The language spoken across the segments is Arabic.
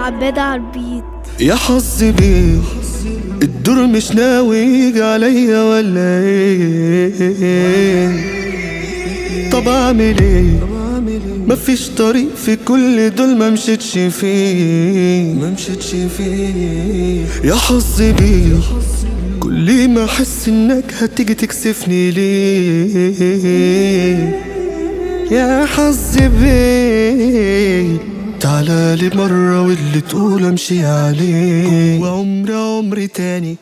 عباد عالبيت. يا حظي بيه الدور مش ناوي يجي عليا ولا ايه؟ طب اعمل ايه؟ مفيش طريق في كل دول ما مشيتش فيه. يا حظي بيه كل ما احس انك هتيجي تكسفني ليه. يا حظي بيه تعالى لي مرة واللي تقول امشي عليه. وعمري تاني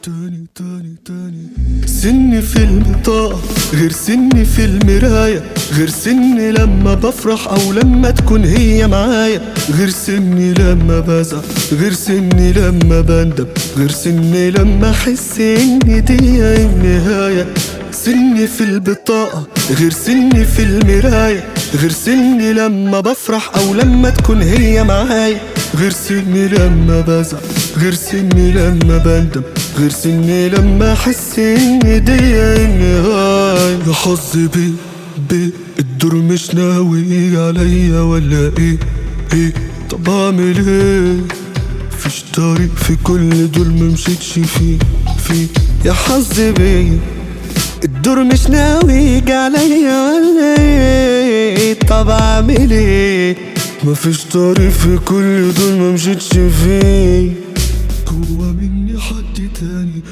سني في البطاقة غير سني في المراية، غير سني لما بفرح او لما تكون هي معايا، غير سني لما بزعل، غير سني لما بندم، غير سني لما احس ان دي النهاية. سني في البطاقة غير سني في المراية، غير سني لما بفرح او لما تكون هي معايا، غير سني لما بزعل، غير سني لما بندم، غير سني لما احس ان دي النهاية. يا حظي بيه الدور مش ناوي يجي عليا ولا ايه؟ طب اعمل ايه؟ مفيش طريق في كل دول ممشيتش فيه. يا حظي بيه الدور مش ناوي يجي عليا ولا ايه؟ طب اعمل ايه؟ مفيش طريق في كل دول ممشيتش فيه. جوا مني حد تاني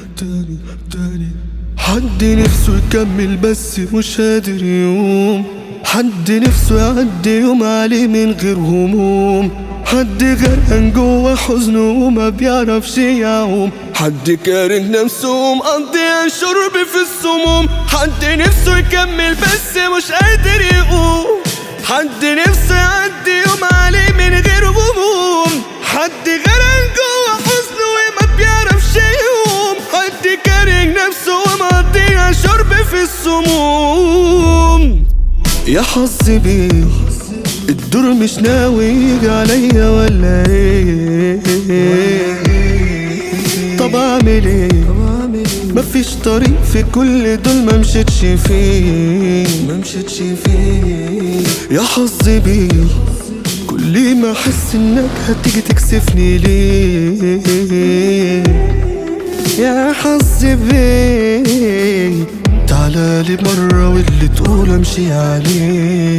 حد نفسه يكمل بس مش قادر يقوم، حد نفسه يعدي يوم عليه من غير هموم، حد غرقان جوا حزنه وما بيعرفش يعوم، حد كاره نفسه ومقضي الشرب في السموم، حد نفسه يكمل بس مش قادر يقوم، حد نفسه يعدي يوم عليه من غير هموم، حد غرقان جوا حزنه وما بيعرفش يقوم، حد كاره نفسه ومقضي الشرب في السموم. يا حظي بيه الدور مش ناوي يجي عليا ولا ايه؟ طب اعمل ايه؟ مفيش طريق في كل دول ما مشيتش فيه. يا حظي بيه كل ما احس انك هتيجي تكسفني ليه. يا حظي بيه تعالى لي مرة واللي تقول امشي عليه.